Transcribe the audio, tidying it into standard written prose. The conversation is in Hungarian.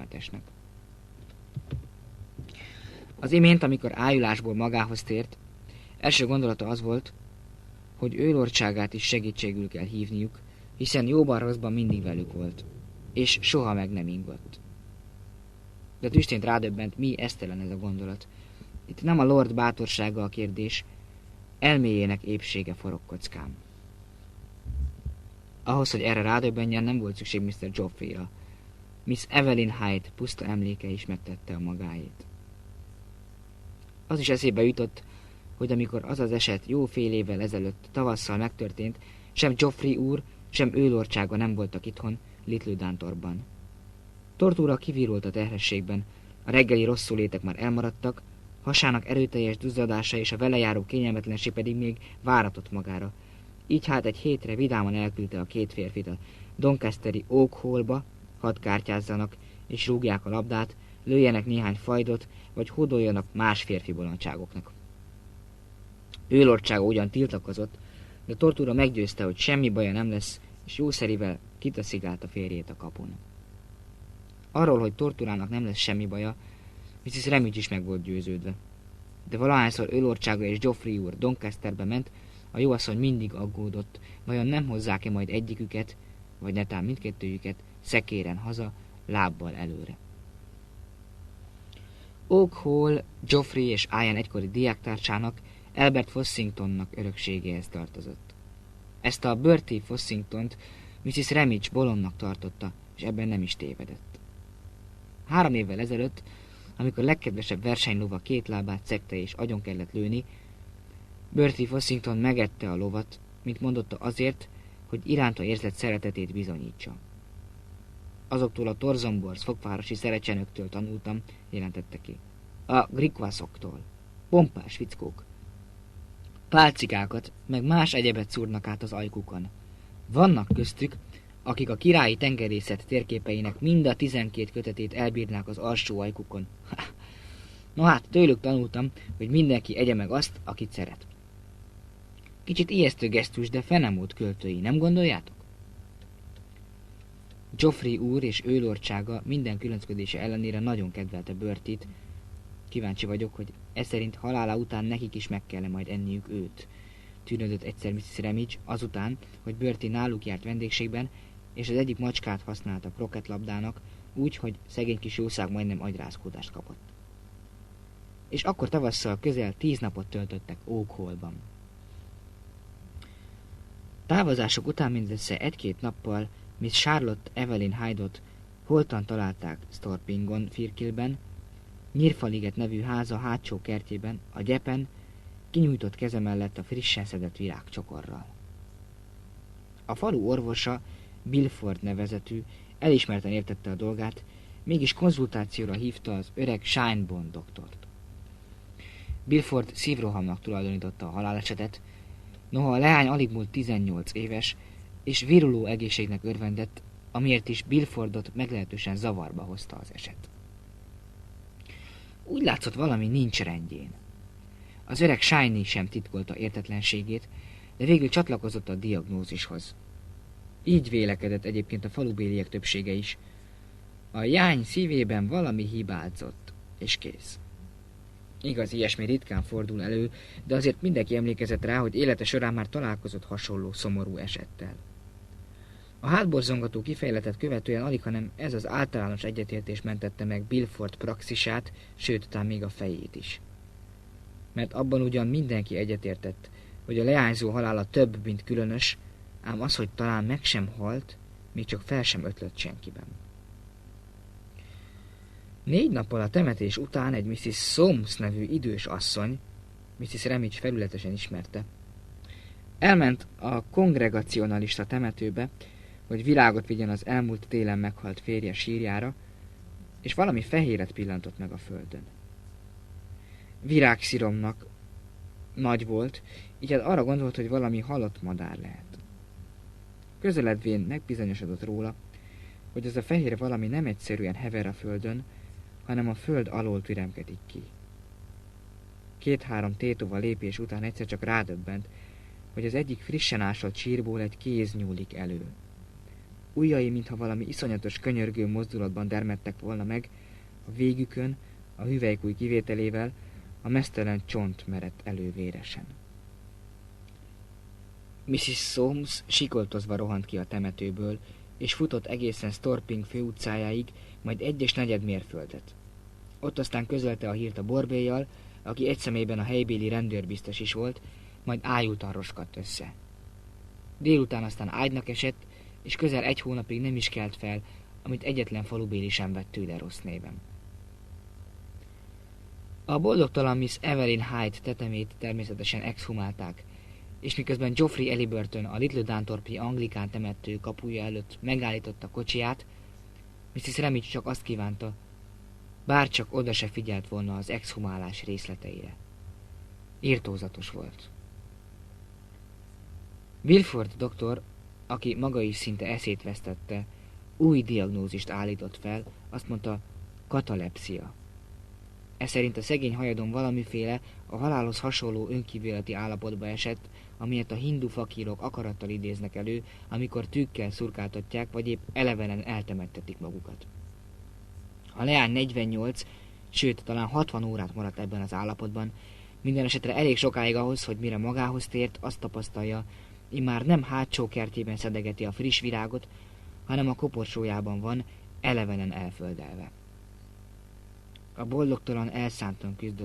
félelmetesnek. Az imént, amikor ájulásból magához tért, első gondolata az volt, hogy ő lordságát is segítségül kell hívniuk, hiszen jóban-rosszban mindig velük volt, és soha meg nem ingott. De tüstént rádöbbent, mi esztelen ez a gondolat. Itt nem a lord bátorsága a kérdés, elméjének épsége forog kockán. Ahhoz, hogy erre rádöbbenjen, nem volt szükség Mr. Joffrey-ra. Miss Evelyn Hyde puszta emléke is megtette a magáét. Az is eszébe jutott, hogy amikor az az eset jó fél évvel ezelőtt tavasszal megtörtént, sem Joffrey úr, sem ő lordsága nem voltak itthon, Little Duntorban. Tortúra kivirult a terhességben, a reggeli rosszulétek már elmaradtak, hasának erőteljes duzzadása és a vele járó kényelmetlenség pedig még váratott magára. Így hát egy hétre vidáman elküldte a két férfit a Doncasteri Oak Hallba, hadd kártyázzanak és rúgják a labdát, lőjenek néhány fajdot, vagy hódoljanak más férfi bolondságoknak. Ő lordsága ugyan tiltakozott, de Tortúra meggyőzte, hogy semmi baja nem lesz, és jószerivel kitaszigált a férjét a kapun. Arról, hogy Tortúrának nem lesz semmi baja, Mrs. Ramage is meg volt győződve. De valahányszor ő lordsága és Joffrey úr Doncasterbe ment, a jóasszony mindig aggódott, vajon nem hozzák-e majd egyiküket, vagy netán mindkettőjüket szekéren haza, lábbal előre. Oak Hall Joffrey és Ian egykori diáktársának, Albert Fossingtonnak örökségéhez tartozott. Ezt a Bertie Fossingtont Mrs. Ramage bolondnak tartotta, és ebben nem is tévedett. 3 évvel ezelőtt, amikor legkedvesebb versenylova két lábát szegte és agyon kellett lőni, Bertie Fossington megette a lovat, mint mondotta azért, hogy iránta érzett szeretetét bizonyítsa. Azoktól a Torzonborz fogvárosi szerecsenöktől tanultam, jelentette ki. A grikvaszoktól. Pompás fickók. Pálcikákat, meg más egyebet szúrnak át az ajkukon. Vannak köztük, akik a királyi tengerészet térképeinek mind a 12 kötetét elbírnák az alsó ajkukon. No hát, tőlük tanultam, hogy mindenki egye meg azt, akit szeret. Kicsit ijesztő gesztus, de fenemót költői, nem gondoljátok? Joffrey úr és ő lordsága minden különcködése ellenére nagyon kedvelte Bertie-t. Kíváncsi vagyok, hogy ez szerint halála után nekik is meg kell majd enniük őt. Tűnődött egyszer Mrs. Ramage azután, hogy Bertie náluk járt vendégségben, és az egyik macskát használta kroketlabdának, úgy, hogy szegény kis jószág majdnem agyrázkódást kapott. És akkor tavasszal közel 10 napot töltöttek Oak Hallban. Távozások után mindössze 1-2 nappal Miss Charlotte Evelyn Hyde-ot holtan találták Storpingon, Firkilben, Nyírfaliget nevű háza hátsó kertjében, a gyepen, kinyújtott keze mellett a frissen szedett virágcsokorral. A falu orvosa, Bilford nevezetű, elismerten értette a dolgát, mégis konzultációra hívta az öreg Shinebone doktort. Bilford szívrohamnak tulajdonította a halálesetet, noha a leány alig múlt 18 éves, és viruló egészségnek örvendett, amiért is Bilfordot meglehetősen zavarba hozta az eset. Úgy látszott, valami nincs rendjén. Az öreg Shiny sem titkolta értetlenségét, de végül csatlakozott a diagnózishoz. Így vélekedett egyébként a falubéliek többsége is. A jány szívében valami hibázott, és kész. Igaz, ilyesmi ritkán fordul elő, de azért mindenki emlékezett rá, hogy élete során már találkozott hasonló szomorú esettel. A hátborzongató kifejletet követően alighanem ez az általános egyetértés mentette meg Bilford praxisát, sőt, talán még a fejét is. Mert abban ugyan mindenki egyetértett, hogy a leányzó halála több, mint különös, ám az, hogy talán meg sem halt, még csak fel sem ötlött senkiben. 4 nappal a temetés után egy Mrs. Soames nevű idős asszony, Mrs. Ramage felületesen ismerte, elment a kongregacionalista temetőbe, hogy virágot vigyen az elmúlt télen meghalt férje sírjára, és valami fehéret pillantott meg a földön. Virágsziromnak nagy volt, így hát arra gondolt, hogy valami halott madár lehet. Közeledvén megbizonyosodott róla, hogy ez a fehér valami nem egyszerűen hever a földön, hanem a föld alól türemkedik ki. 2-3 tétova lépés után egyszer csak rádöbbent, hogy az egyik frissen ásott sírból egy kéz nyúlik elő. Ujjai, mintha valami iszonyatos könyörgő mozdulatban dermedtek volna meg, a végükön, a hüvelykúj kivételével, a meztelen csont merett elő véresen. Mrs. Soames sikoltozva rohant ki a temetőből, és futott egészen Storping főutcájáig, majd 1 negyed mérföldet. Ott aztán közölte a hírt a borbélyjal, aki egy személyben a helybéli rendőrbiztos is volt, majd ájultan roskadt össze. Délután aztán ágynak esett, és közel 1 hónapig nem is kelt fel, amit egyetlen falubéli sem vett tőle rossz néven. A boldogtalan Miss Evelyn Hyde tetemét természetesen exhumálták, és miközben Geoffrey Eliburton a Little Dunthorpe-i anglikán temető kapuja előtt megállította kocsiját, Mrs. Ramage csak azt kívánta, bárcsak oda se figyelt volna az exhumálás részleteire. Irtózatos volt. Wilford doktor, aki maga is szinte eszét vesztette, új diagnózist állított fel, azt mondta, katalepszia. Ez szerint a szegény hajadon valamiféle, a halálhoz hasonló önkívületi állapotba esett, amilyet a hindu fakírok akarattal idéznek elő, amikor tűkkel szurkáltatják, vagy épp elevenen eltemettetik magukat. A leány 48, sőt, talán 60 órát maradt ebben az állapotban, minden esetre elég sokáig ahhoz, hogy mire magához tért, azt tapasztalja, immár nem hátsó kertjében szedegeti a friss virágot, hanem a koporsójában van, elevenen elföldelve. A boldogtalan elszántan küzdött